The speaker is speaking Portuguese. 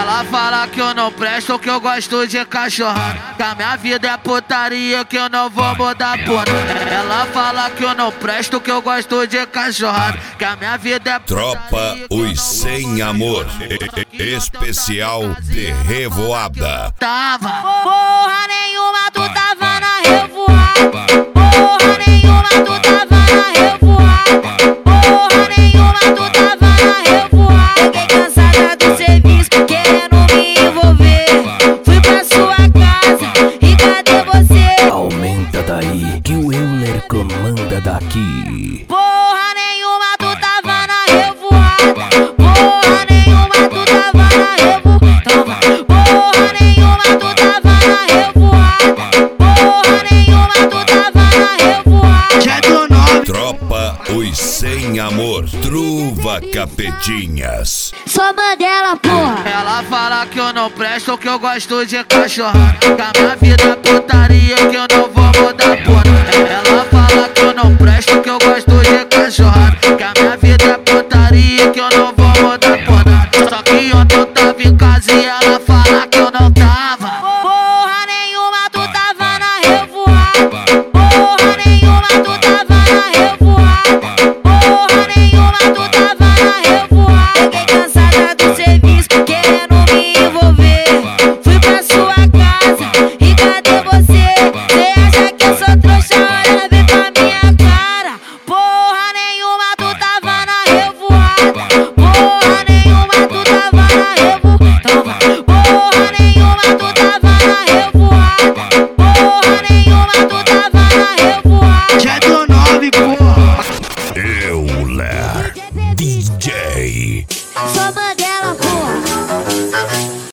Ela fala que eu não presto, que eu gosto de cachorrada, que a minha vida é putaria, que eu não vou mudar por nada. Ela fala que eu não presto, que eu gosto de cachorrada, que a minha vida é putaria. Tropa Os Sem Amor, especial de revoada. Tava Porra nenhuma, tu tava na revoada. Porra nenhuma, tu tava na revoada. Porra nenhuma, tu tava na revoada. Fiquei cansada do serviço, querendo me envolver. Fui pra sua casa e cadê você? Aumenta daí que o Euler comanda daqui. Porra nenhuma, tu tava na revoada. Porra nenhuma, tu tava na revoada. Porra nenhuma, tu tava na revoada. Porra nenhuma, tu tava na revoada. Tropa Os Sem Amor, Truva Capetinhas. Sou Mandela, porra. Ela fala que eu não presto, que eu gosto de cachorrada, que a minha vida é putaria, que eu não vou mudar por nada. Ela fala que eu não presto, que eu gosto de cachorrada, que a minha vida é putaria, que eu